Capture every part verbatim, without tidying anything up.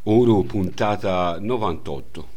Oro puntata novantotto.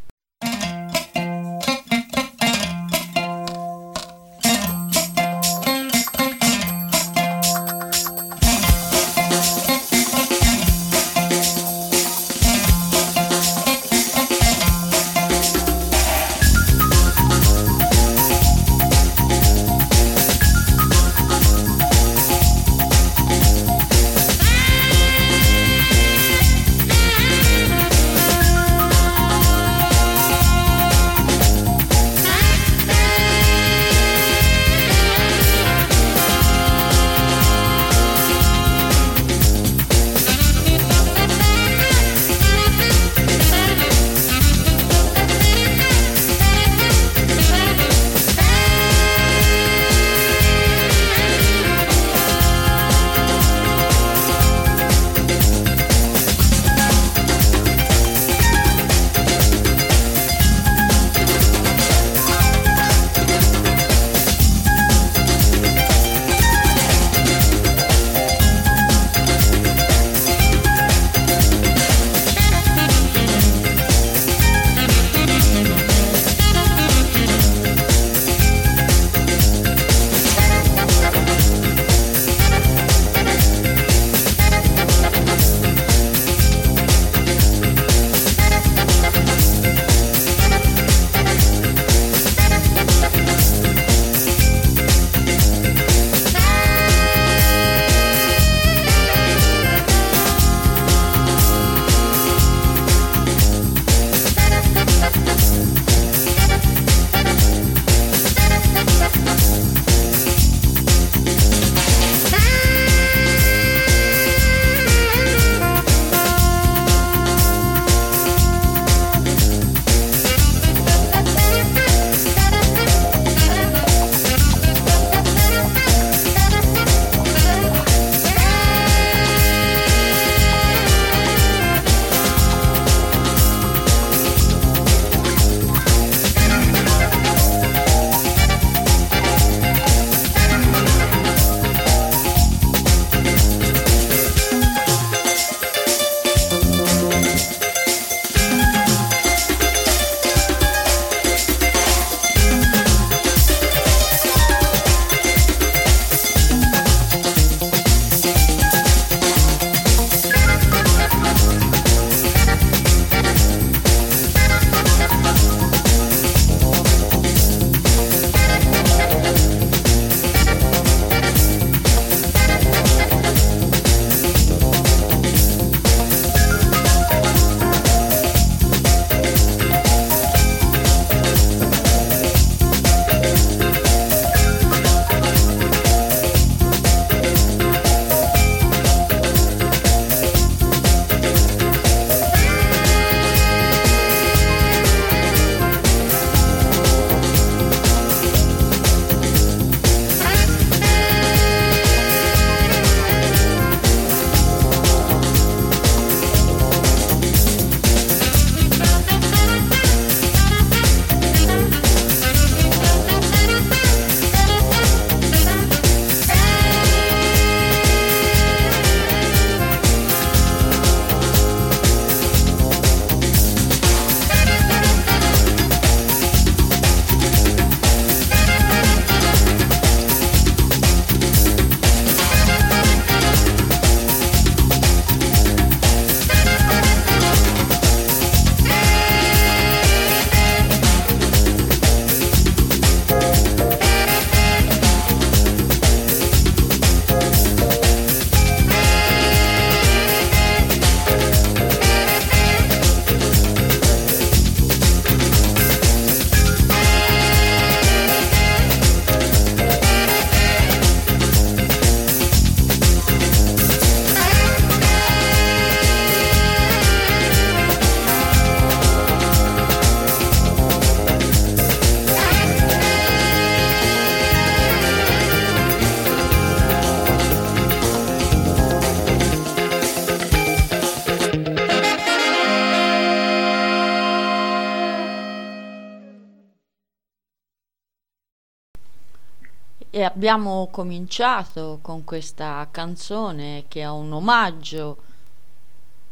E abbiamo cominciato con questa canzone che è un omaggio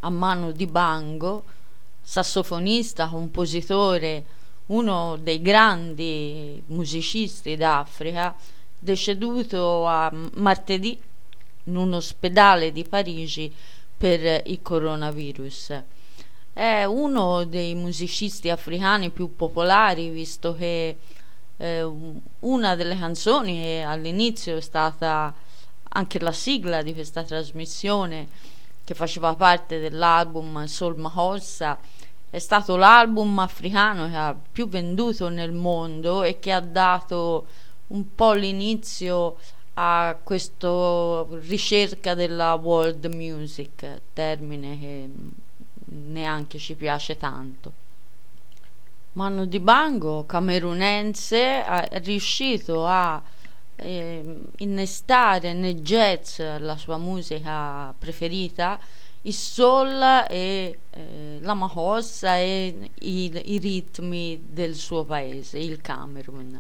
a Manu Dibango, sassofonista, compositore, uno dei grandi musicisti d'Africa, deceduto a martedì in un ospedale di Parigi per il coronavirus. È uno dei musicisti africani più popolari, visto che eh, una delle canzoni che all'inizio è stata anche la sigla di questa trasmissione, che faceva parte dell'album Soul Mahossa, è stato l'album africano che ha più venduto nel mondo e che ha dato un po' l'inizio a questa ricerca della world music, termine che neanche ci piace tanto. Manu Dibango, camerunense, è riuscito a eh, innestare nel jazz, la sua musica preferita, il soul e eh, la mahossa e i, i ritmi del suo paese, il Camerun.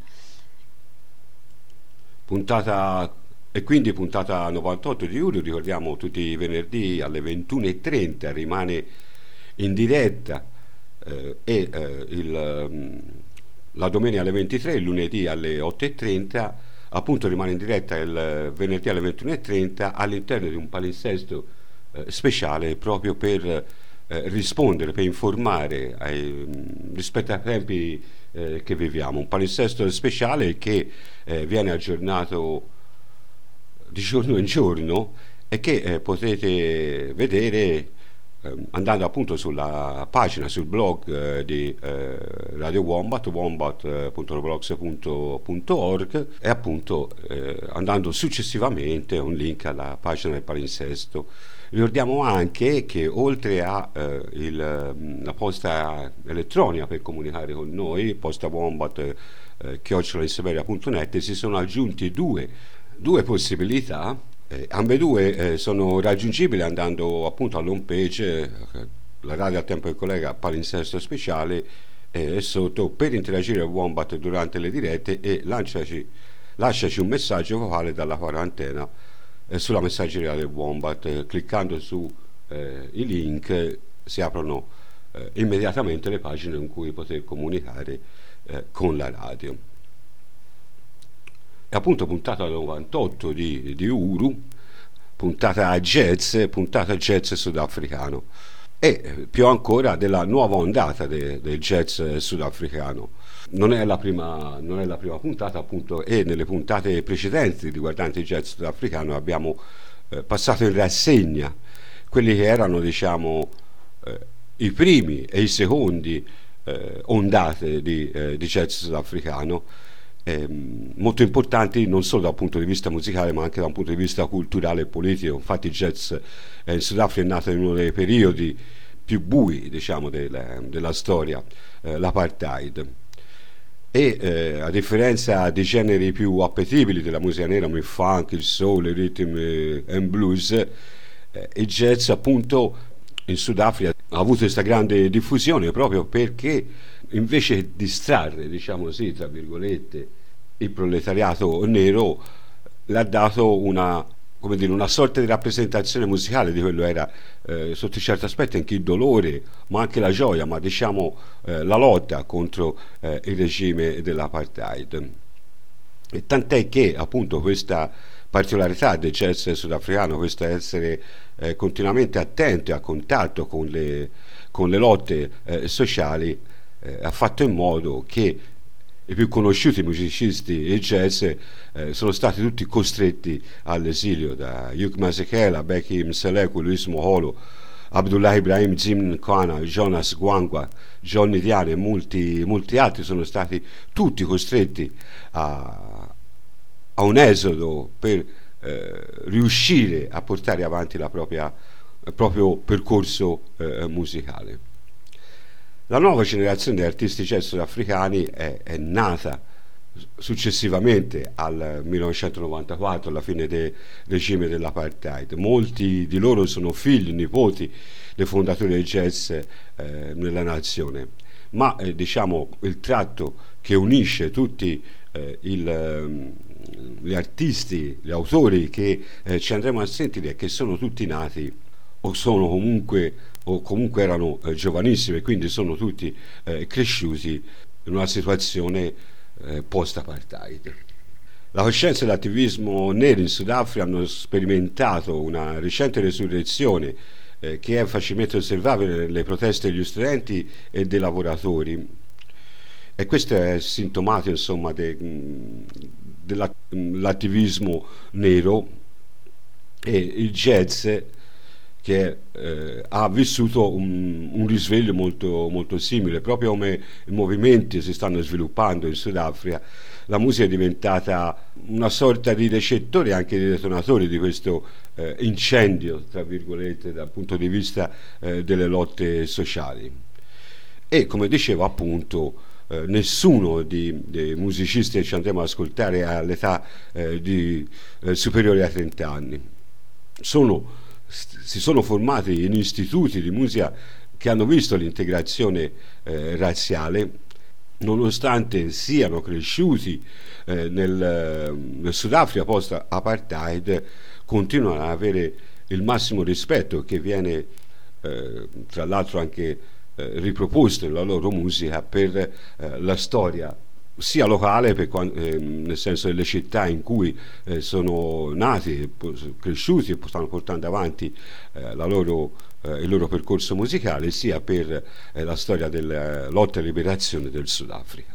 Puntata e quindi puntata novantotto di Uru, ricordiamo tutti i venerdì alle ventuno e trenta, rimane in diretta eh, e eh, il, um, la domenica alle ventitré, il lunedì alle otto e trenta, appunto rimane in diretta il venerdì alle ventuno e trenta all'interno di un palinsesto eh, speciale proprio per eh, rispondere, per informare ai, rispetto ai tempi eh, che viviamo, un palinsesto speciale che eh, viene aggiornato di giorno in giorno e che eh, potete vedere eh, andando appunto sulla pagina, sul blog eh, di eh, Radio Wombat, wombat punto blogspot punto org, e appunto eh, andando successivamente un link alla pagina del palinsesto. Ricordiamo anche che oltre a eh, il, la posta elettronica per comunicare con noi, posta wombat eh, chiocciola inseveria punto net, si sono aggiunti due, due possibilità. Eh, ambedue eh, sono raggiungibili andando appunto all'home page, eh, la radio a tempo del collega palinsesto speciale, e eh, sotto per interagire al Wombat durante le dirette e lanciaci, lasciaci un messaggio vocale dalla quarantena eh, sulla messaggeria del Wombat. Eh, cliccando su eh, i link eh, si aprono eh, immediatamente le pagine in cui poter comunicare eh, con la radio. E appunto puntata novantotto di, di Uru, puntata a jazz, puntata jazz sudafricano e più ancora della nuova ondata de, del jazz sudafricano. Non è la prima, non è la prima puntata appunto, e nelle puntate precedenti riguardanti il jazz sudafricano abbiamo eh, passato in rassegna quelli che erano, diciamo, eh, i primi e i secondi eh, ondate di, eh, di jazz sudafricano, Eh, molto importanti non solo dal punto di vista musicale ma anche da un punto di vista culturale e politico. Infatti il jazz eh, in Sudafrica è nato in uno dei periodi più bui, diciamo, della, della storia, eh, l'apartheid, e eh, a differenza dei generi più appetibili della musica nera come il funk, il soul, il rhythm and blues, eh, il jazz appunto in Sudafrica ha avuto questa grande diffusione proprio perché invece di distrarre, diciamo così, tra virgolette, il proletariato nero, le ha dato una, come dire, una sorta di rappresentazione musicale di quello era eh, sotto certi aspetti anche il dolore ma anche la gioia, ma diciamo eh, la lotta contro eh, il regime dell'apartheid. E tant'è che appunto questa particolarità del jazz sudafricano, questo essere eh, continuamente attento e a contatto con le, con le lotte eh, sociali, eh, ha fatto in modo che i più conosciuti musicisti e jazz eh, sono stati tutti costretti all'esilio, da Hugh Masekela, Becky Mseleku, Luis Moholo, Abdullah Ibrahim, Jim Nkwana, Jonas Gwangwa, Johnny Diane e molti, molti altri sono stati tutti costretti a, a un esodo per eh, riuscire a portare avanti la propria, il proprio percorso eh, musicale. La nuova generazione di artisti jazz sudafricani è, è nata successivamente al millenovecentonovantaquattro, alla fine del regime dell'apartheid. Molti di loro sono figli, nipoti dei fondatori del jazz eh, nella nazione, ma eh, diciamo il tratto che unisce tutti eh, il, gli artisti, gli autori che eh, ci andremo a sentire è che sono tutti nati o sono comunque o comunque erano eh, giovanissime, quindi sono tutti eh, cresciuti in una situazione eh, post-apartheid. La coscienza e l'attivismo nero in Sudafrica hanno sperimentato una recente resurrezione eh, che è facilmente osservabile nelle proteste degli studenti e dei lavoratori, e questo è sintomatico, insomma, de, dell'attivismo nero e il jazz, che eh, ha vissuto un, un risveglio molto, molto simile. Proprio come i movimenti si stanno sviluppando in Sudafrica, la musica è diventata una sorta di recettore, anche di detonatore di questo eh, incendio, tra virgolette, dal punto di vista eh, delle lotte sociali. E come dicevo, appunto, eh, nessuno di, dei musicisti che ci andremo ad ascoltare ha l'età eh, di, eh, superiore ai trenta anni. Sono si sono formati in istituti di musica che hanno visto l'integrazione eh, razziale, nonostante siano cresciuti eh, nel, nel Sudafrica post-apartheid, continuano ad avere il massimo rispetto, che viene eh, tra l'altro anche eh, riproposto nella loro musica per eh, la storia sia locale, per, eh, nel senso delle città in cui eh, sono nati, cresciuti e stanno portando avanti eh, la loro, eh, il loro percorso musicale, sia per eh, la storia della lotta e liberazione del Sudafrica.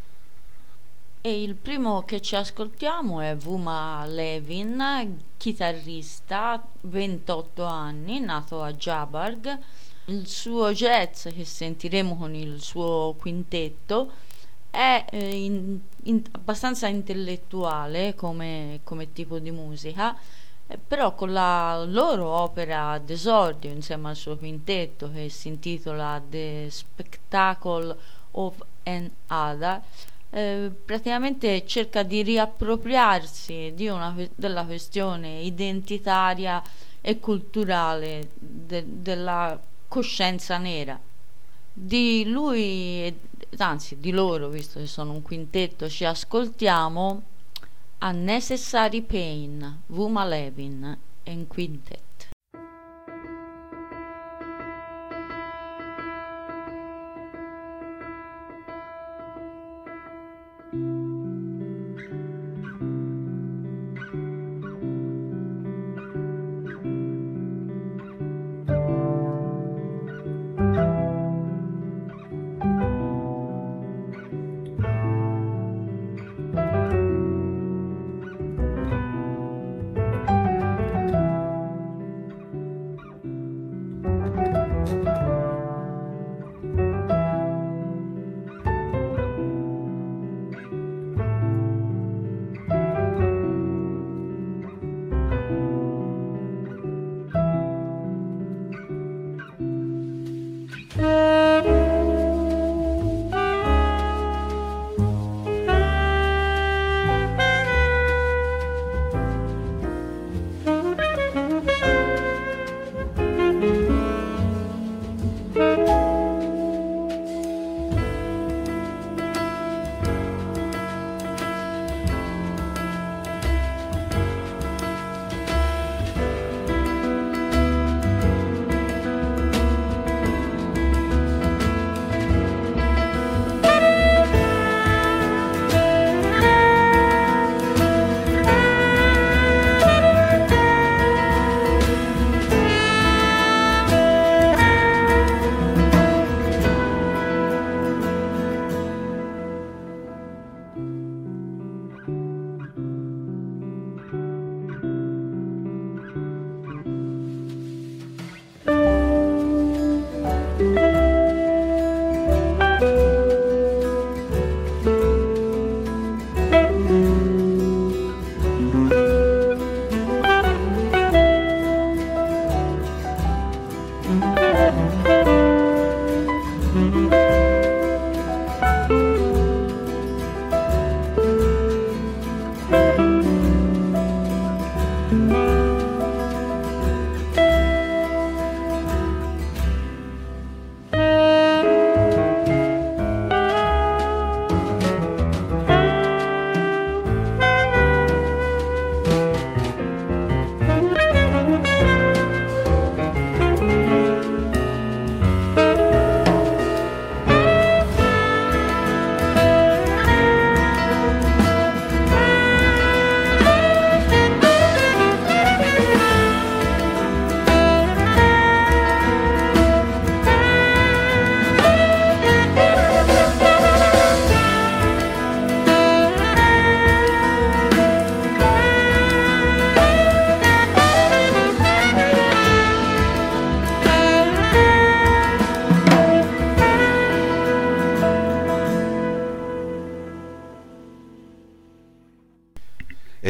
E il primo che ci ascoltiamo è Vuma Levin, chitarrista, ventotto anni, nato a Joburg. Il suo jazz, che sentiremo con il suo quintetto, è eh, in, in, abbastanza intellettuale come, come tipo di musica, eh, però con la loro opera d'esordio insieme al suo quintetto, che si intitola The Spectacle of an Ada, eh, praticamente cerca di riappropriarsi di una, della questione identitaria e culturale de, della coscienza nera. Di lui, anzi di loro, visto che sono un quintetto, ci ascoltiamo Unnecessary Pain, Vuma Levin and Quintet.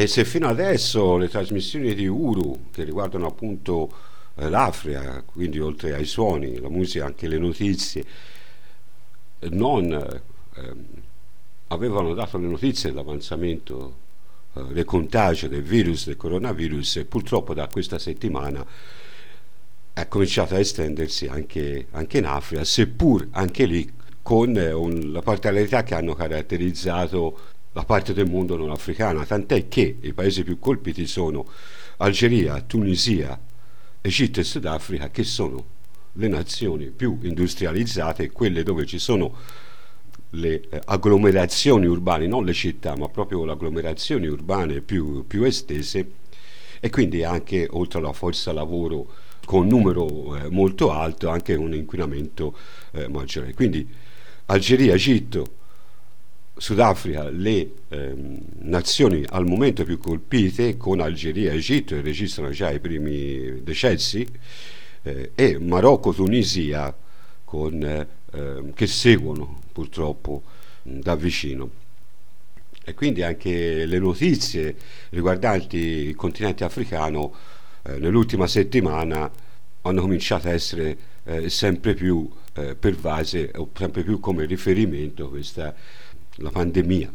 E se fino adesso le trasmissioni di Uru, che riguardano appunto eh, l'Africa, quindi oltre ai suoni, la musica, anche le notizie, non ehm, avevano dato le notizie dell'avanzamento eh, del contagio del virus, del coronavirus, e purtroppo da questa settimana è cominciato a estendersi anche, anche in Africa, seppur anche lì con eh, un, la particolarità che hanno caratterizzato la parte del mondo non africana, tant'è che i paesi più colpiti sono Algeria, Tunisia, Egitto e Sudafrica, che sono le nazioni più industrializzate, quelle dove ci sono le eh, agglomerazioni urbane, non le città, ma proprio le agglomerazioni urbane più, più estese, e quindi anche, oltre alla forza lavoro con un numero eh, molto alto, anche un inquinamento eh, maggiore. Quindi Algeria, Egitto, Sudafrica, le ehm, nazioni al momento più colpite, con Algeria e Egitto che registrano già i primi decessi, eh, e Marocco, Tunisia con, eh, eh, che seguono purtroppo mh, da vicino. E quindi anche le notizie riguardanti il continente africano eh, nell'ultima settimana hanno cominciato a essere eh, sempre più eh, pervase, o sempre più come riferimento questa la pandemia.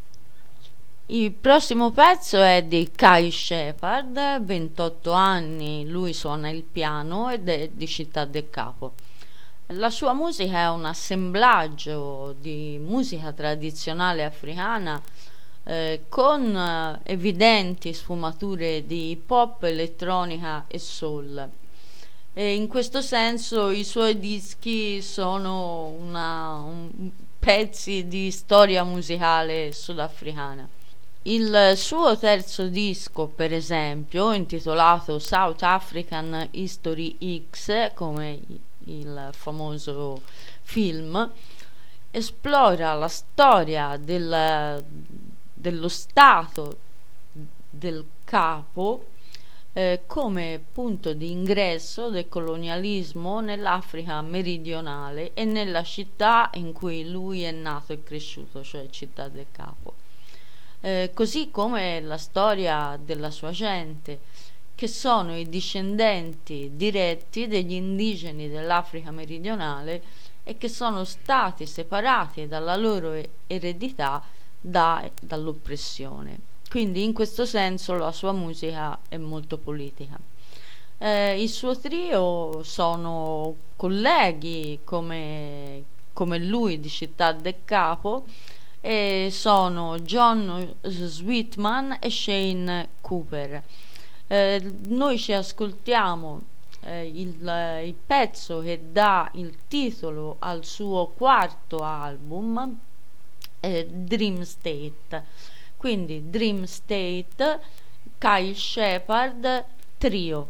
Il prossimo pezzo è di Kyle Shepard, ventotto anni, lui suona il piano ed è di Città del Capo. La sua musica è un assemblaggio di musica tradizionale africana eh, con eh, evidenti sfumature di hip hop, elettronica e soul. E in questo senso i suoi dischi sono una, un, pezzi di storia musicale sudafricana. Il suo terzo disco, per esempio, intitolato South African History X, come il famoso film, esplora la storia del, dello Stato del Capo eh, come punto di ingresso del colonialismo nell'Africa meridionale e nella città in cui lui è nato e cresciuto, cioè Città del Capo. Eh, così come la storia della sua gente, che sono i discendenti diretti degli indigeni dell'Africa meridionale e che sono stati separati dalla loro eredità da, dall'oppressione. Quindi in questo senso la sua musica è molto politica. Eh, il suo trio sono colleghi come, come lui di Città del Capo, e sono John Sweetman e Shane Cooper. Eh, noi ci ascoltiamo eh, il, il pezzo che dà il titolo al suo quarto album, eh, Dream State. Quindi Dream State, Kyle Shepard, trio.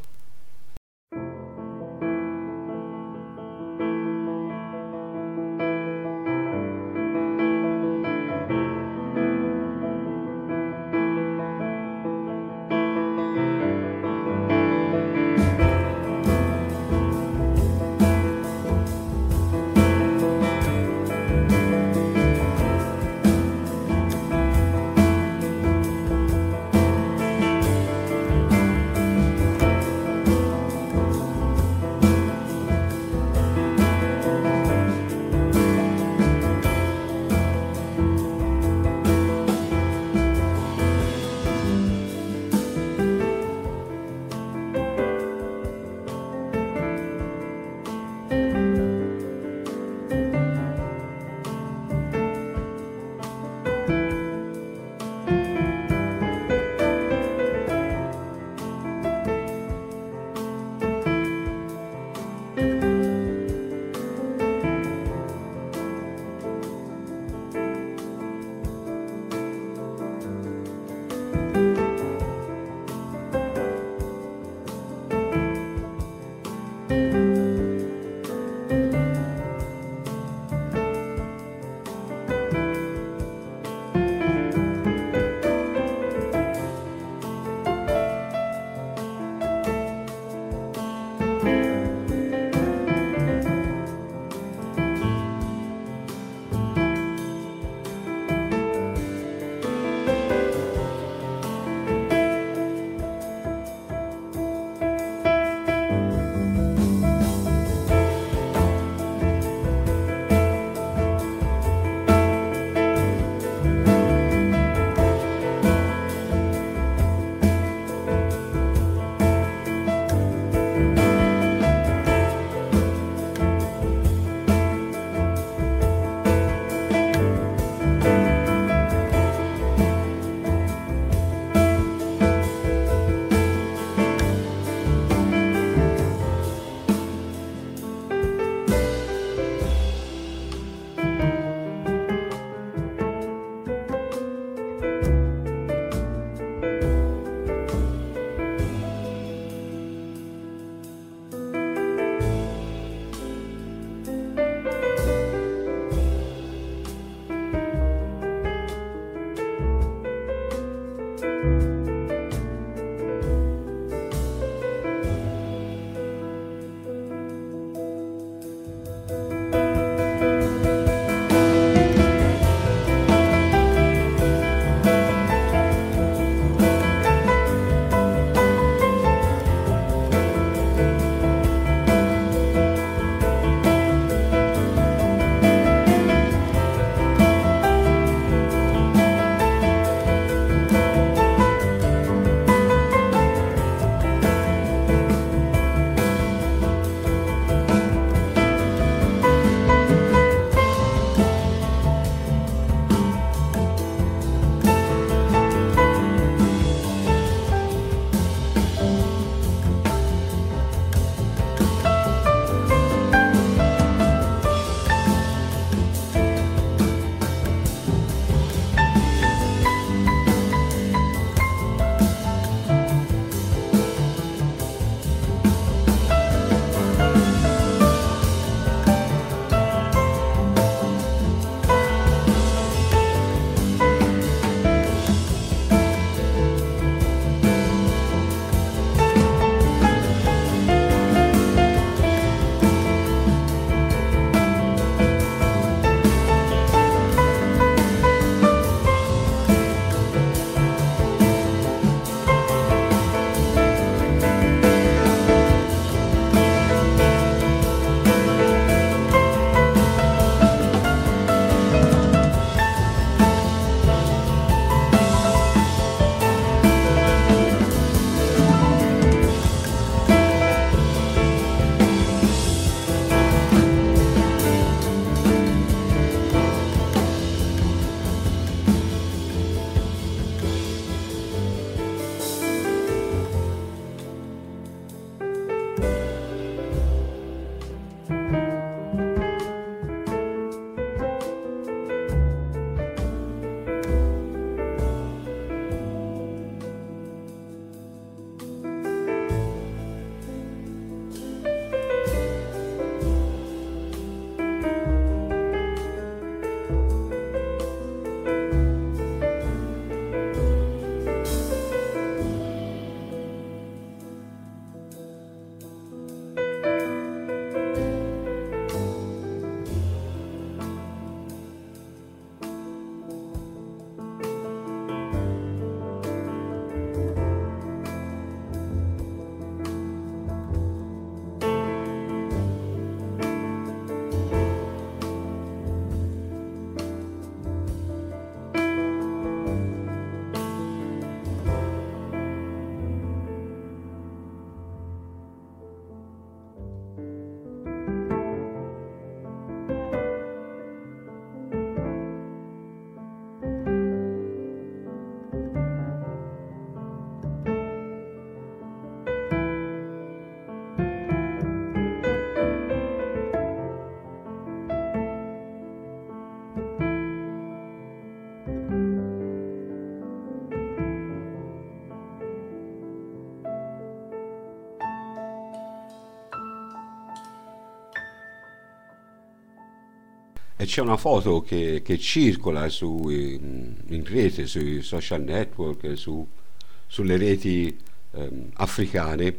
E c'è una foto che, che circola su, in, in rete, sui social network, su, sulle reti ehm, africane,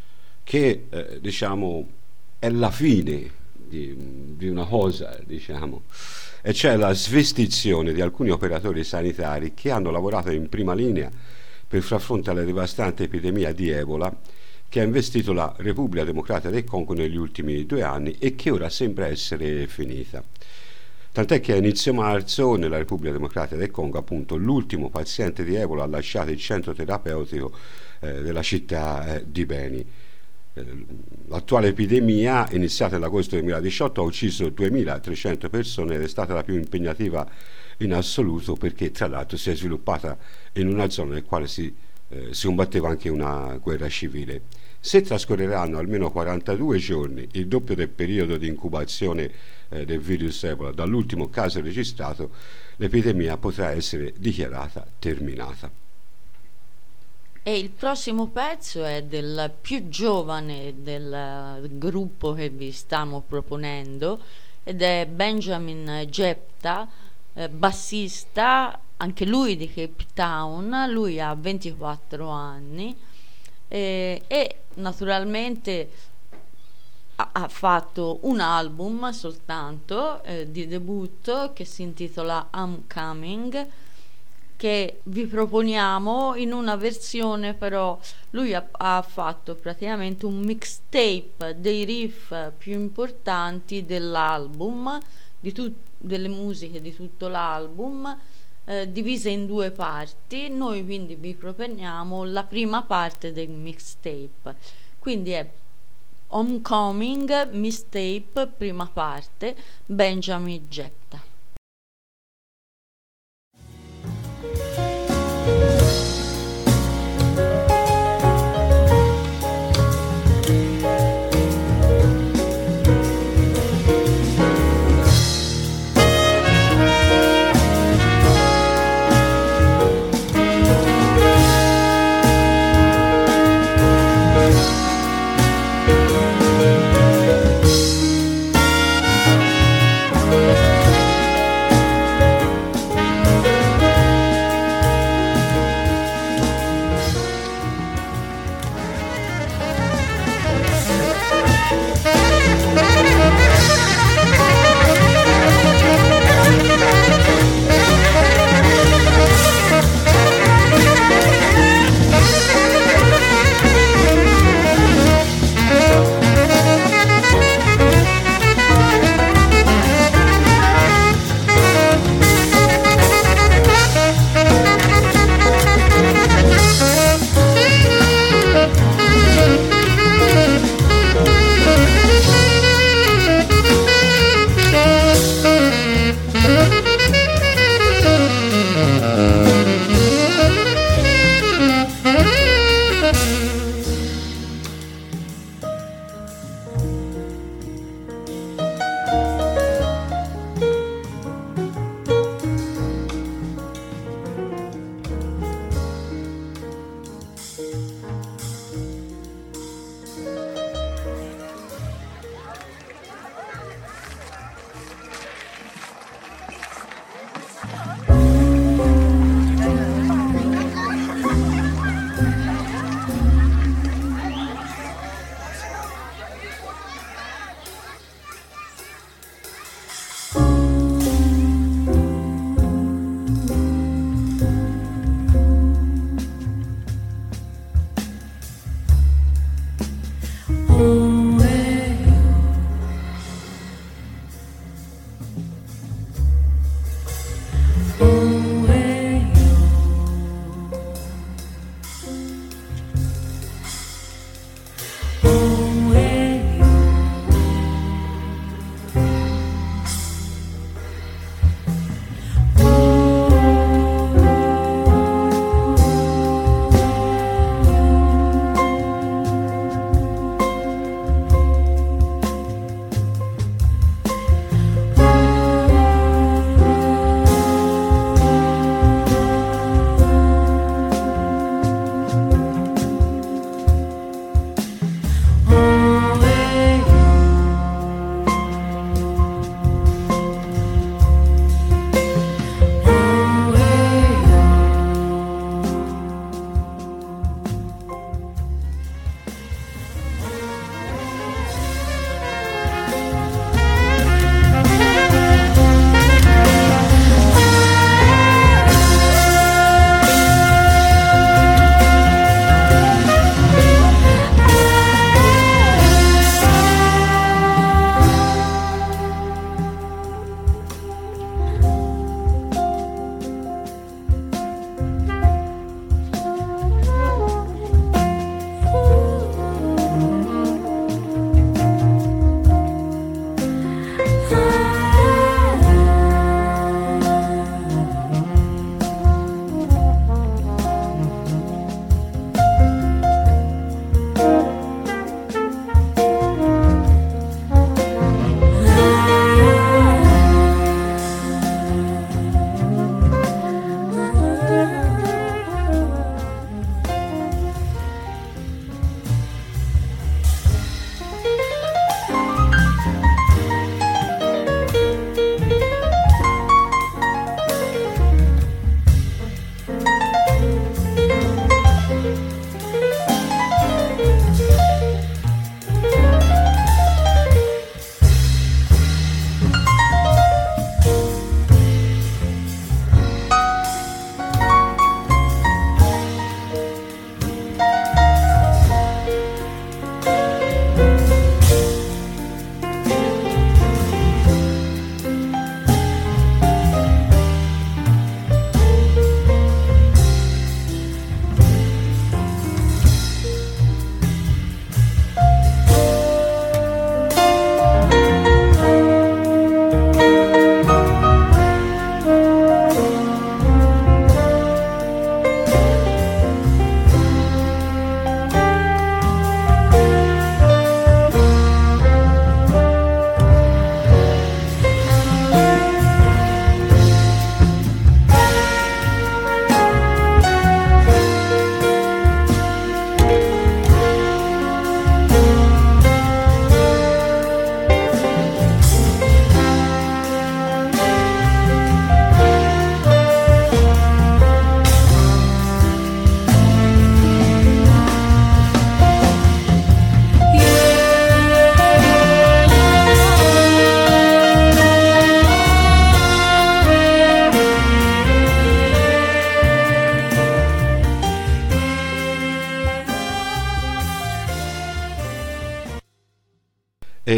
che eh, diciamo è la fine di, di una cosa, diciamo, e c'è la svestizione di alcuni operatori sanitari che hanno lavorato in prima linea per far fronte alla devastante epidemia di Ebola che ha investito la Repubblica Democratica del Congo negli ultimi due anni e che ora sembra essere finita. Tant'è che a inizio marzo nella Repubblica Democratica del Congo, appunto, l'ultimo paziente di Ebola ha lasciato il centro terapeutico eh, della città eh, di Beni. Eh, l'attuale epidemia, iniziata nell'agosto duemiladiciotto, ha ucciso duemilatrecento persone ed è stata la più impegnativa in assoluto perché tra l'altro si è sviluppata in una zona nel quale si, eh, si combatteva anche una guerra civile. Se trascorreranno almeno quarantadue giorni, il doppio del periodo di incubazione eh, del virus Ebola dall'ultimo caso registrato, l'epidemia potrà essere dichiarata terminata. E il prossimo pezzo è del più giovane del gruppo che vi stiamo proponendo ed è Benjamin Jepta, eh, bassista, anche lui di Cape Town. Lui ha ventiquattro anni eh, e naturalmente ha, ha fatto un album soltanto eh, di debutto che si intitola I'm Coming, che vi proponiamo in una versione, però lui ha, ha fatto praticamente un mixtape dei riff più importanti dell'album, di tu, delle musiche di tutto l'album, eh, divise in due parti. Noi quindi vi proponiamo la prima parte del mixtape, quindi è Homecoming Mixtape prima parte, Benjamin Jepta. Thank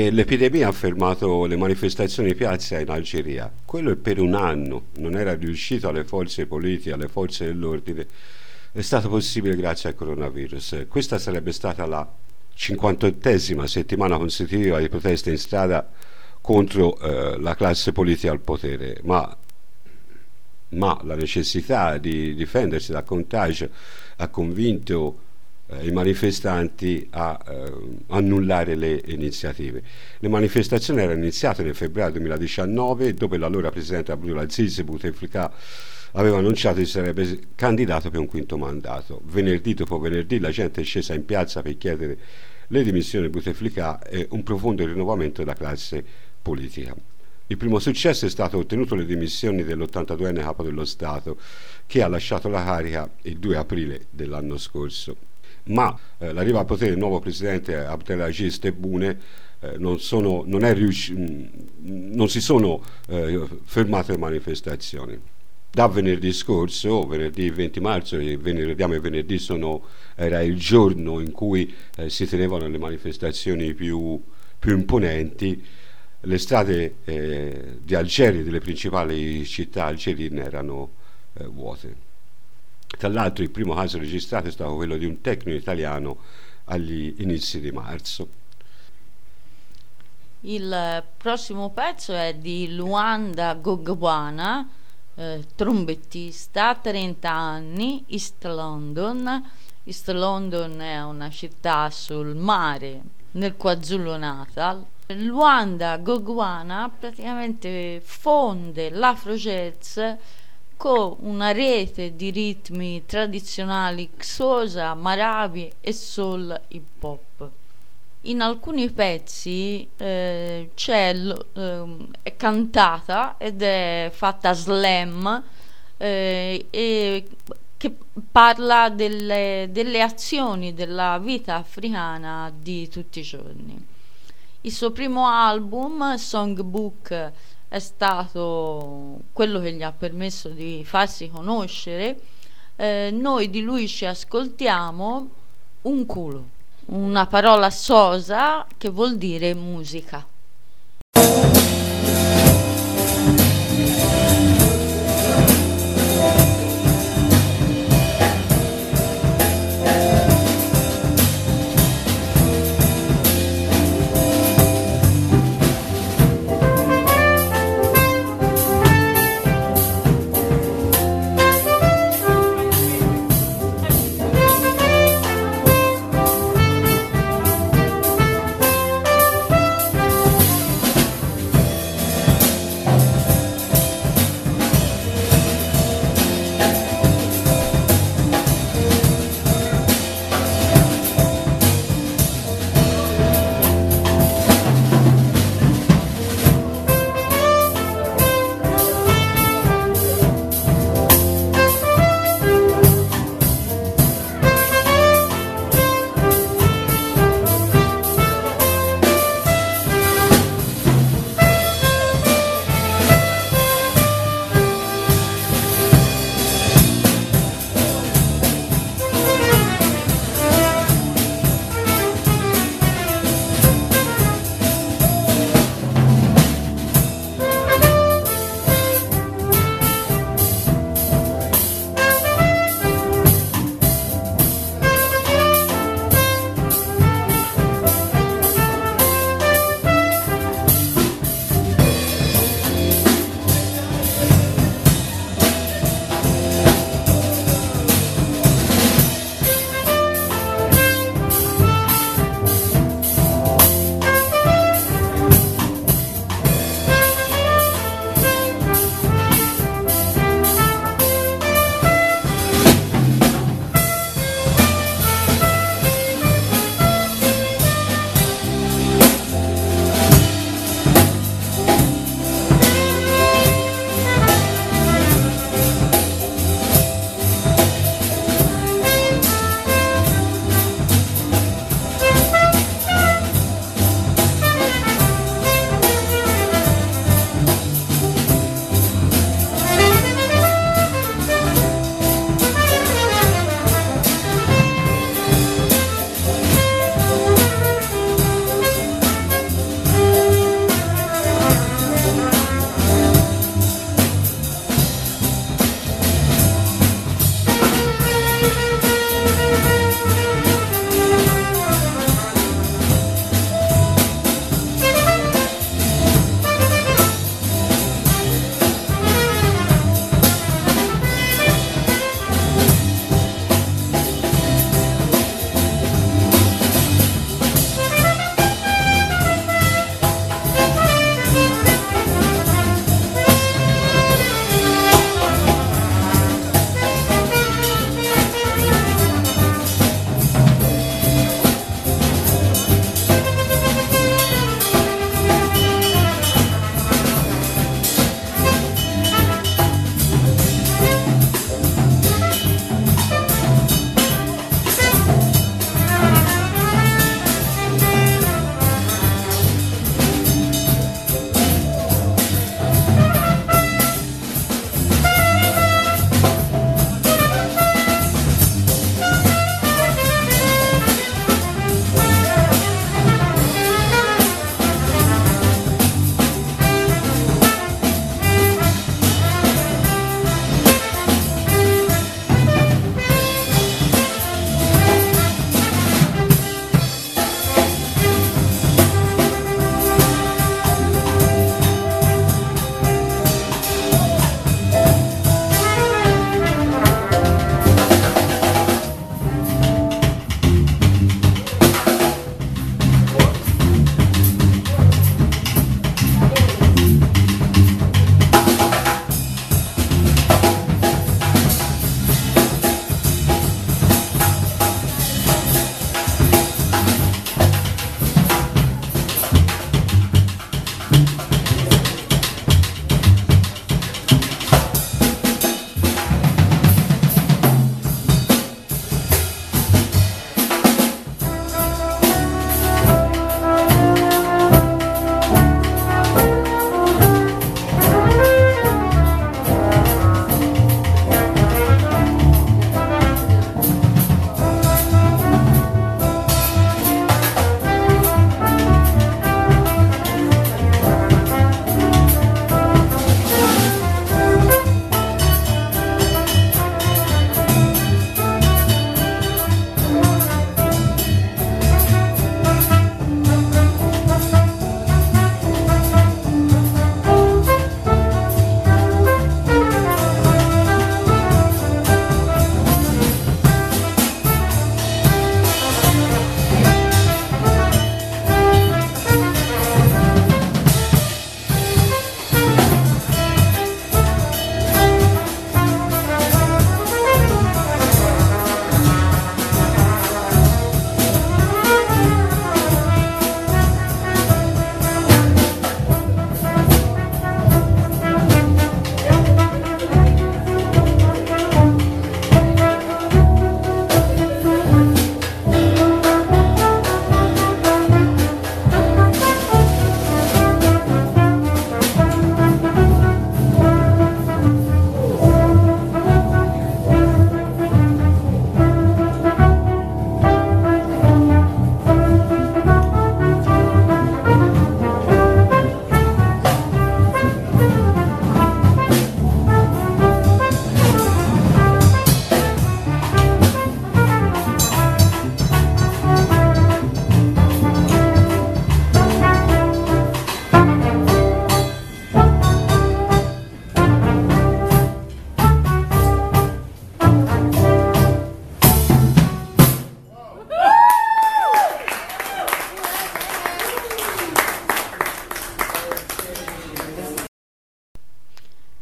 E l'epidemia ha fermato le manifestazioni in piazza in Algeria. Quello è per un anno non era riuscito alle forze politiche, alle forze dell'ordine. È stato possibile grazie al coronavirus. Questa sarebbe stata la cinquantottesima settimana consecutiva di proteste in strada contro eh, la classe politica al potere, ma, ma la necessità di difendersi dal contagio ha convinto eh, i manifestanti a eh, annullare le iniziative. Le manifestazioni erano iniziate nel febbraio duemiladiciannove, dove l'allora presidente Abdulaziz Bouteflika aveva annunciato che si sarebbe candidato per un quinto mandato. Venerdì dopo venerdì la gente è scesa in piazza per chiedere le dimissioni di Bouteflika e un profondo rinnovamento della classe politica. Il primo successo è stato ottenuto le dimissioni dell'ottantaduenne capo dello Stato, che ha lasciato la carica il due aprile dell'anno scorso. Ma eh, l'arrivo al potere del nuovo presidente Abdelaziz Tebboune eh, non, sono, non, è riusci- non si sono eh, fermate le manifestazioni. Da venerdì scorso, venerdì venti marzo, e ricordiamo che venerdì sono, era il giorno in cui eh, si tenevano le manifestazioni più, più imponenti, le strade eh, di Algeri, delle principali città algerine, erano eh, vuote. Tra l'altro il primo caso registrato è stato quello di un tecnico italiano agli inizi di marzo. Il prossimo pezzo è di Luanda Gogwana, Eh, trombettista, trenta anni, East London. East London è una città sul mare nel KwaZulu-Natal. Luanda Gogwana praticamente fonde l'Afro-Jazz con una rete di ritmi tradizionali Xhosa, Marabi e soul hip hop. In alcuni pezzi eh, c'è eh, è cantata ed è fatta slam eh, e che parla delle, delle azioni della vita africana di tutti i giorni. Il suo primo album, Songbook, è stato quello che gli ha permesso di farsi conoscere. Eh, noi di lui ci ascoltiamo Un culo, una parola sosa che vuol dire musica.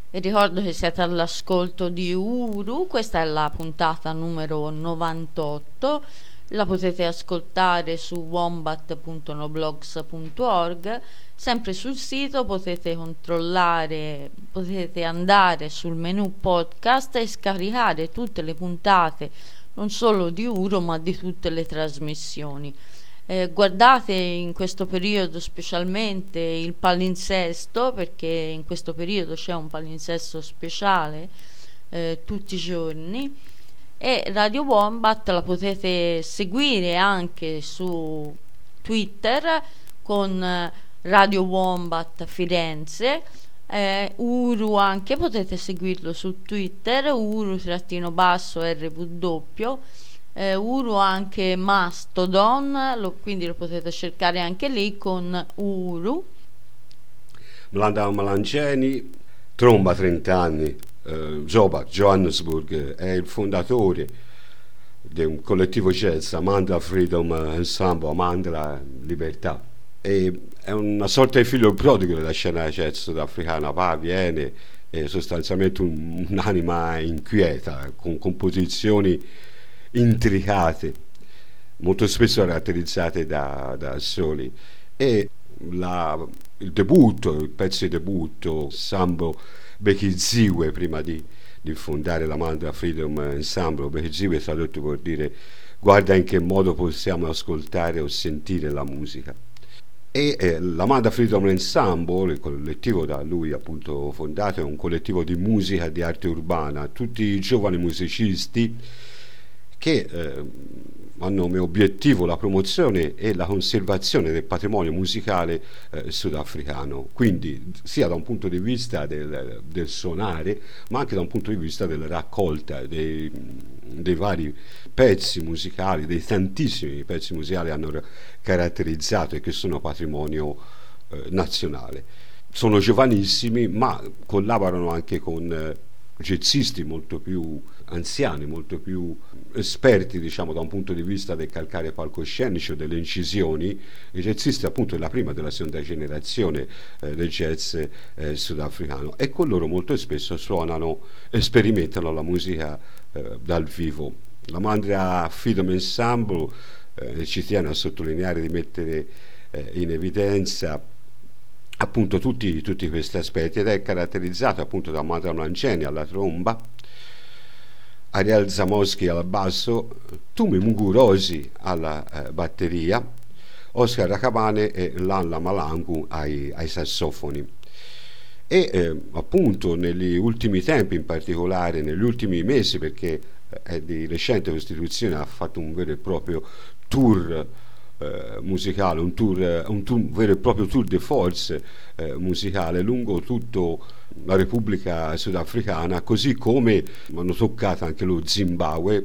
Vi ricordo che siete all'ascolto di Uru, questa è la puntata numero novantotto, la potete ascoltare su wombat punto noblogs punto org, sempre sul sito potete controllare, potete andare sul menu podcast e scaricare tutte le puntate, non solo di Uru ma di tutte le trasmissioni. Eh, guardate in questo periodo specialmente il palinsesto, perché in questo periodo c'è un palinsesto speciale eh, tutti i giorni, e Radio Wombat la potete seguire anche su Twitter con Radio Wombat Firenze. eh, Uru anche potete seguirlo su Twitter, Uru trattino basso R W. Eh, Uru anche Mastodon, lo, quindi lo potete cercare anche lì con Uru. Mlanda Malangeni, tromba trenta anni, eh, Jobat, Johannesburg, è il fondatore di un collettivo jazz, Amandla Freedom Ensemble, Amandla Libertà. E è una sorta di figlio prodigo della scena jazz sudafricana, va, viene, è sostanzialmente un, un'anima inquieta, con composizioni intricate, molto spesso caratterizzate da, da soli, e la, il debutto, il pezzo di debutto Sambo Bekiziwe, prima di, di fondare la Mandla Freedom Ensemble. Bekiziwe tradotto vuol dire guarda in che modo possiamo ascoltare o sentire la musica. E eh, la Mandla Freedom Ensemble, il collettivo da lui appunto fondato, è un collettivo di musica e di arte urbana, tutti giovani musicisti che eh, hanno come obiettivo la promozione e la conservazione del patrimonio musicale eh, sudafricano, quindi sia da un punto di vista del, del suonare, ma anche da un punto di vista della raccolta dei, dei vari pezzi musicali, dei tantissimi pezzi musicali che hanno caratterizzato e che sono patrimonio eh, nazionale. Sono giovanissimi, ma collaborano anche con eh, jazzisti molto più anziani, molto più esperti, diciamo, da un punto di vista del calcare palcoscenico, delle incisioni. I jazzisti appunto della prima, della seconda generazione eh, del jazz eh, sudafricano, e con loro molto spesso suonano e sperimentano la musica eh, dal vivo. La Mandla Freedom Ensemble eh, ci tiene a sottolineare, di mettere eh, in evidenza appunto tutti, tutti questi aspetti, ed è caratterizzato appunto da Mandla Malangeni alla tromba, Ariel Zamoski al basso, Tumi Mugurosi alla eh, batteria, Oscar Rakabane e Lanla Malangu ai, ai sassofoni. E eh, appunto negli ultimi tempi, in particolare negli ultimi mesi, perché è di recente costituzione, ha fatto un vero e proprio tour Eh, musicale, un tour, un tour, un vero e proprio tour de force eh, musicale lungo tutta la Repubblica Sudafricana, così come hanno toccato anche lo Zimbabwe,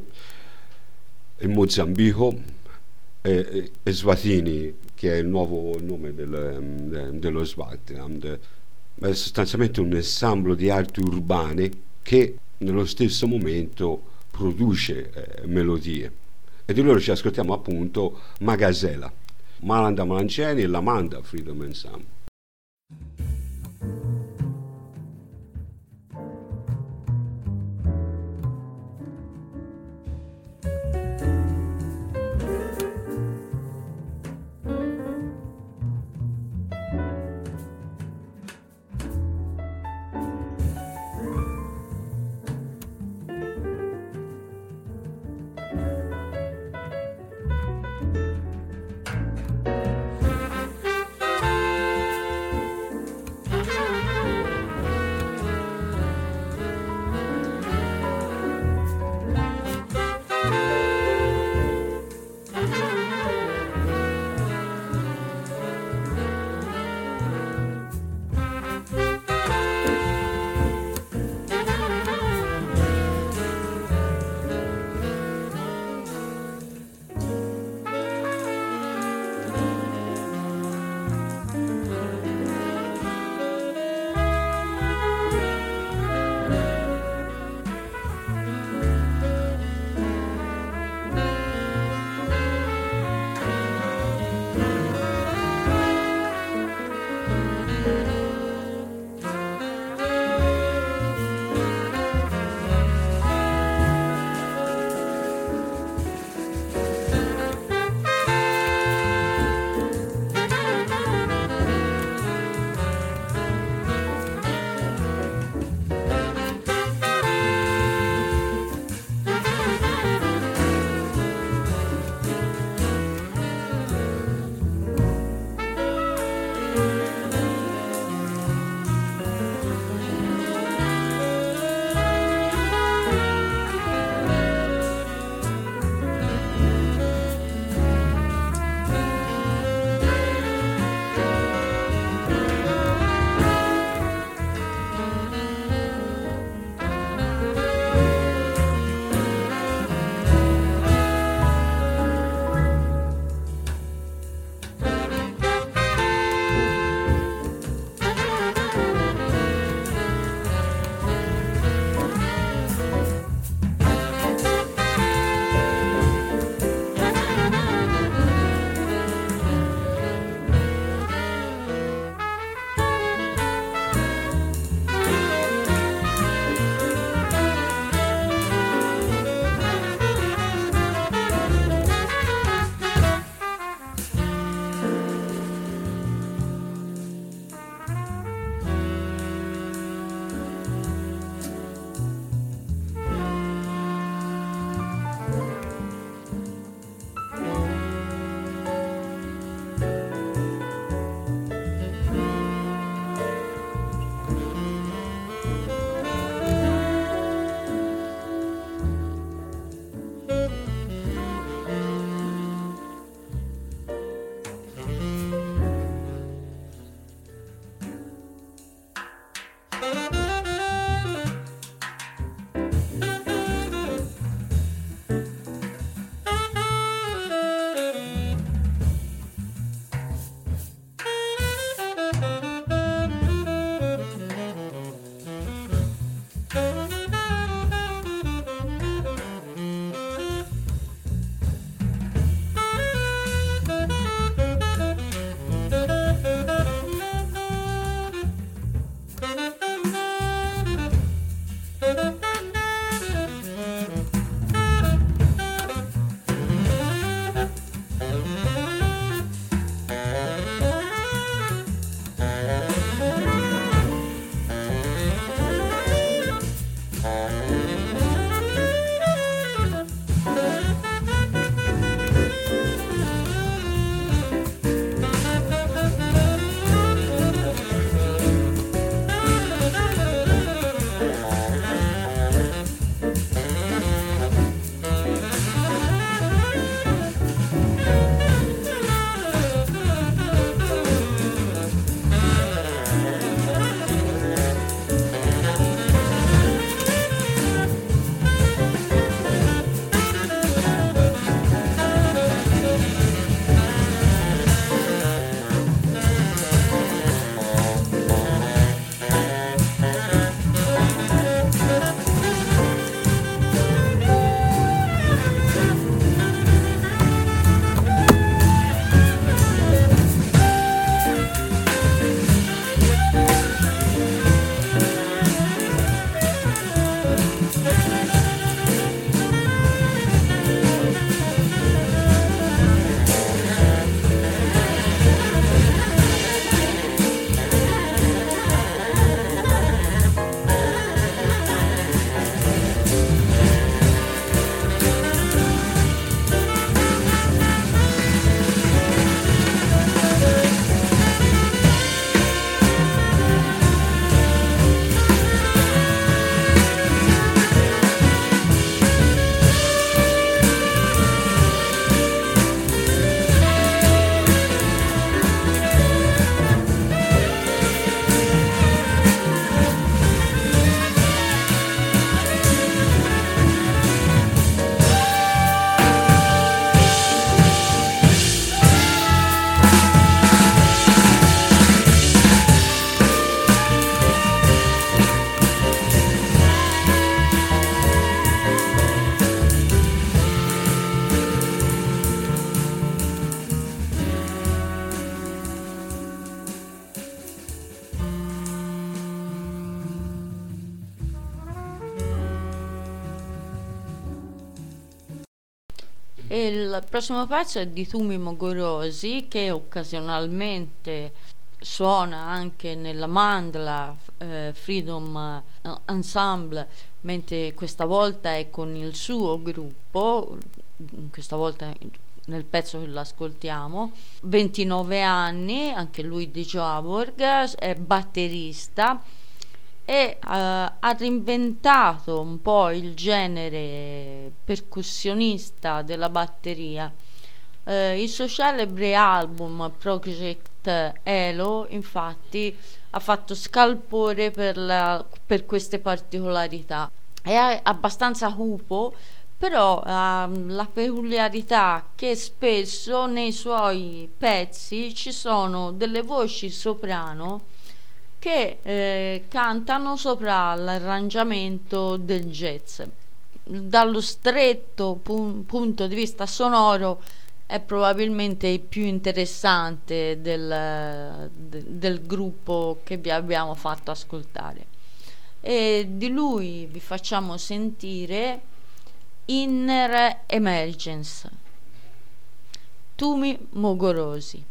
il Mozambico e, e Swatini, che è il nuovo nome del, dello Swaziland. È sostanzialmente un ensemble di arti urbane che nello stesso momento produce eh, melodie. E di loro ci ascoltiamo appunto Magazela, Malanda Malangeni e la Mandla Freedom Ensemble. E il prossimo pezzo è di Tumi Mogorosi, che occasionalmente suona anche nella Mandala eh, Freedom Ensemble, mentre questa volta è con il suo gruppo, questa volta nel pezzo che l'ascoltiamo. ventinove anni, anche lui di Joburg, è batterista e uh, ha reinventato un po' il genere percussionista della batteria. Uh, il suo celebre album Project Elo infatti ha fatto scalpore per, la, per queste particolarità. È abbastanza cupo, però ha uh, la peculiarità che spesso nei suoi pezzi ci sono delle voci soprano che eh, cantano sopra l'arrangiamento del jazz. Dallo stretto pu- punto di vista sonoro è probabilmente il più interessante del, de- del gruppo che vi abbiamo fatto ascoltare. E di lui vi facciamo sentire Inner Emergence, Tumi Mogorosi.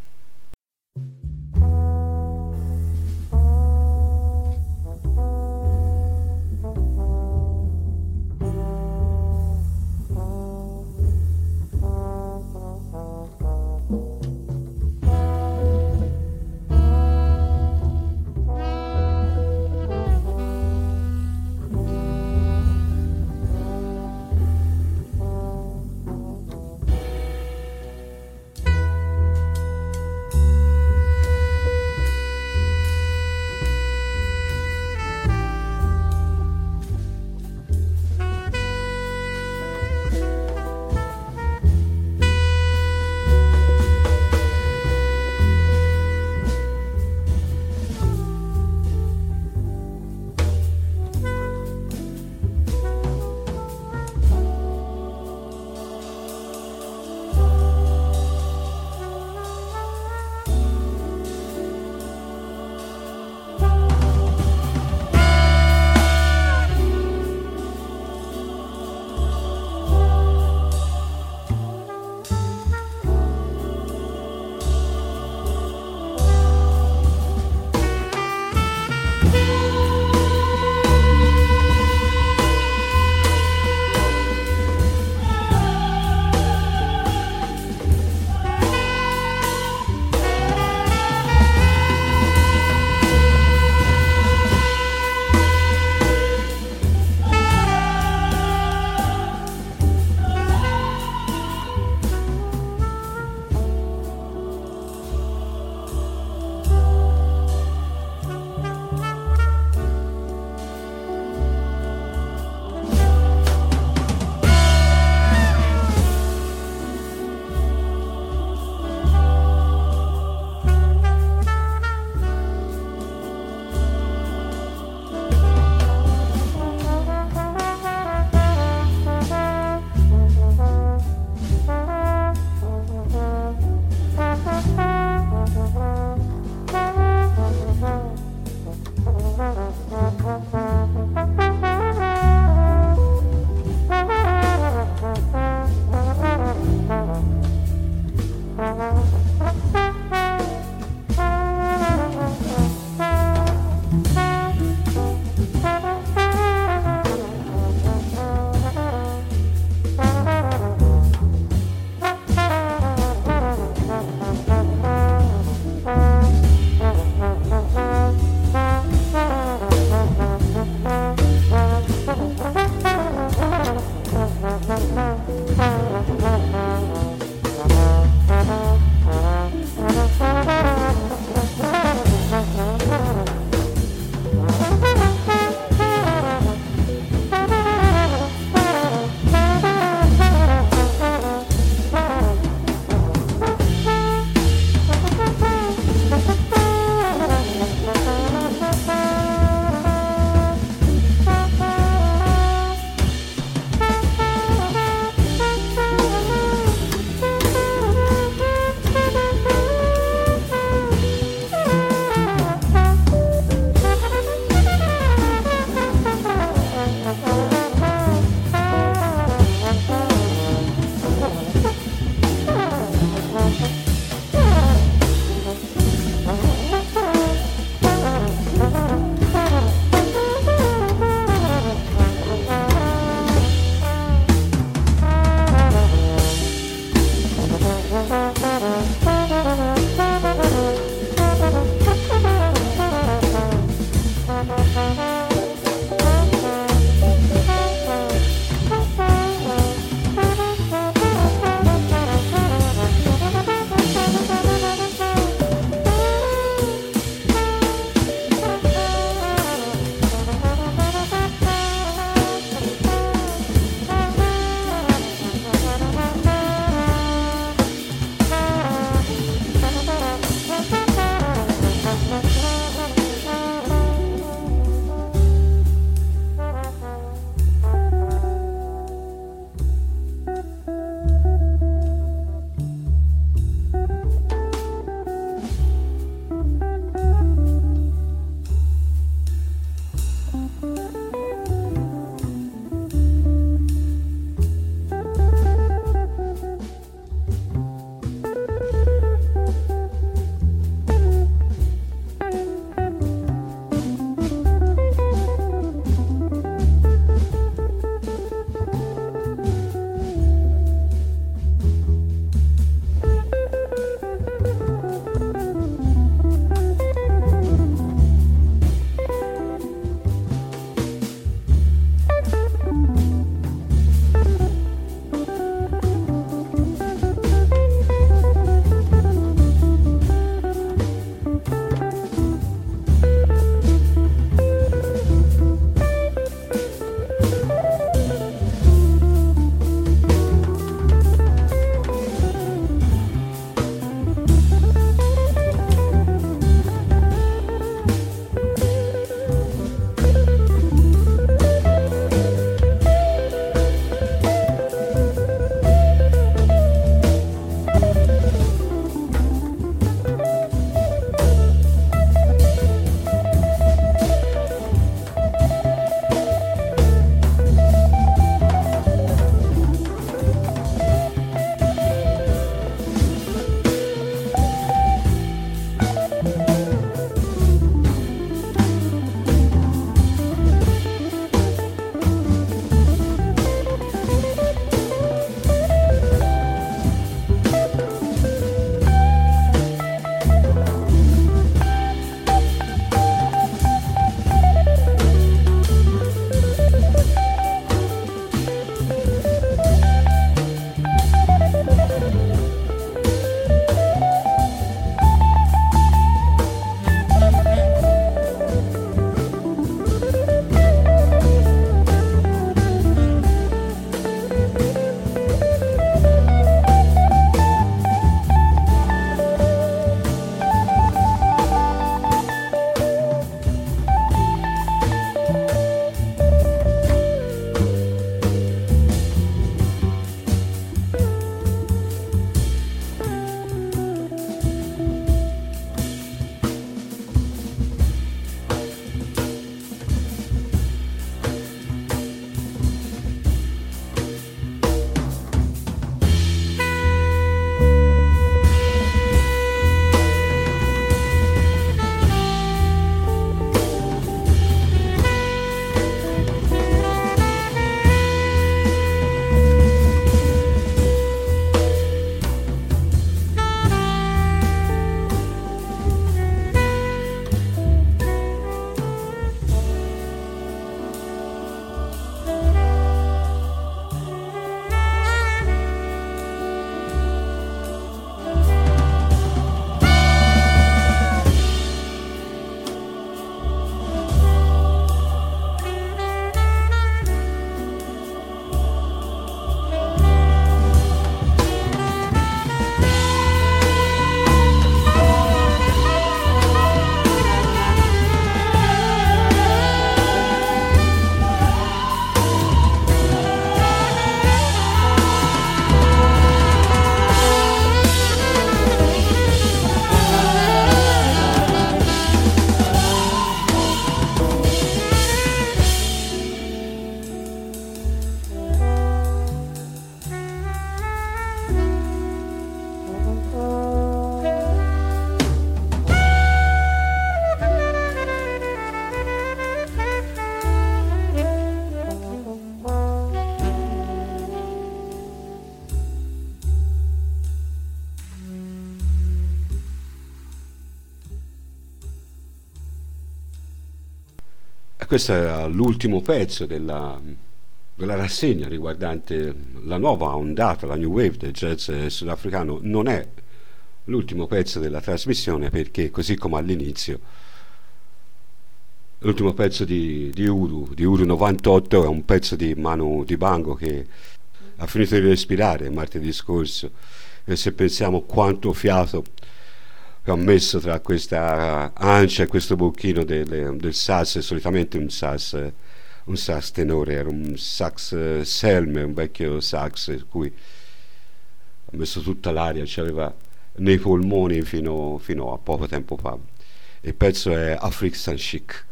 questo è l'ultimo pezzo della, della rassegna riguardante la nuova ondata, la new wave del jazz sudafricano. Non è l'ultimo pezzo della trasmissione perché, così come all'inizio, l'ultimo pezzo di, di Uru, di Uru novantotto, è un pezzo di Manu Dibango che ha finito di respirare martedì scorso, e se pensiamo quanto fiato ho messo tra questa ancia e questo bocchino del, del sax, solitamente un sax, un sax tenore, era un sax Selme, un vecchio sax, per cui ha messo tutta l'aria, c'aveva nei polmoni fino, fino a poco tempo fa. Il pezzo è Afrique Sans Chic.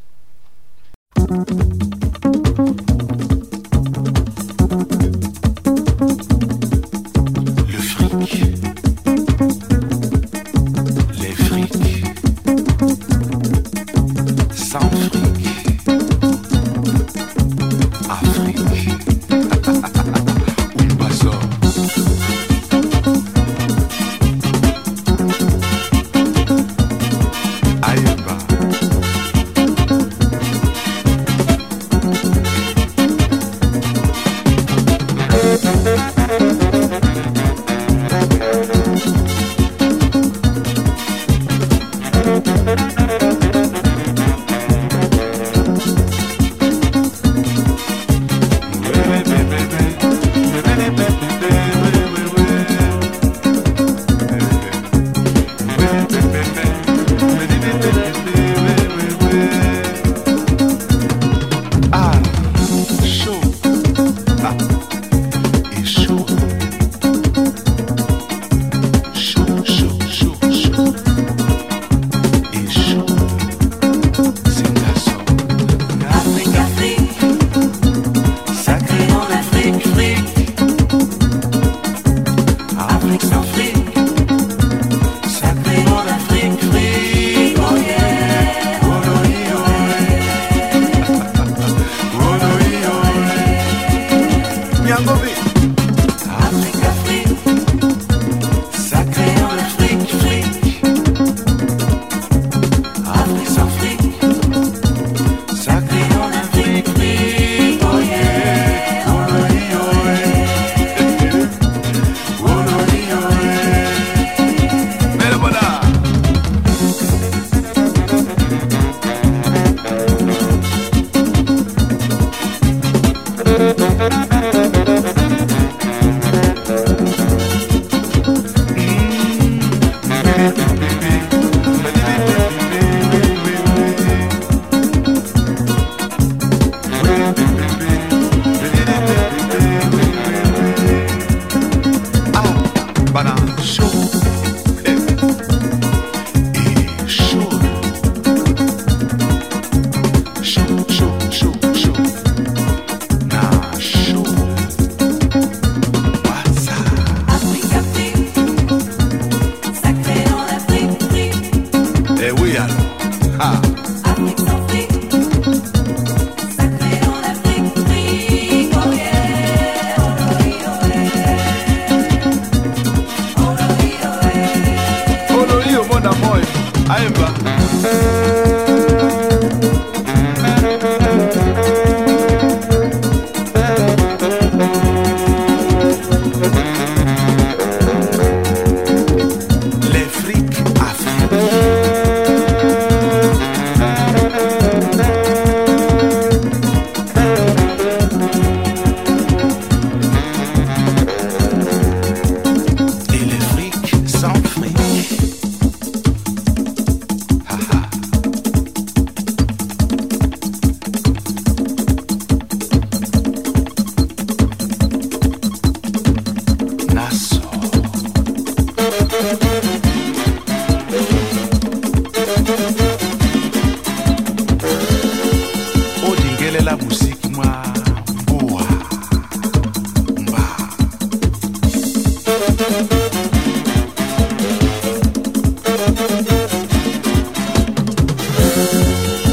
Le fric, les frics, sans fric, Afrique, un basso. Aïba.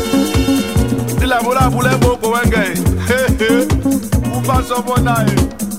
Dila mura bule moko wenge. He he. Ufa someone.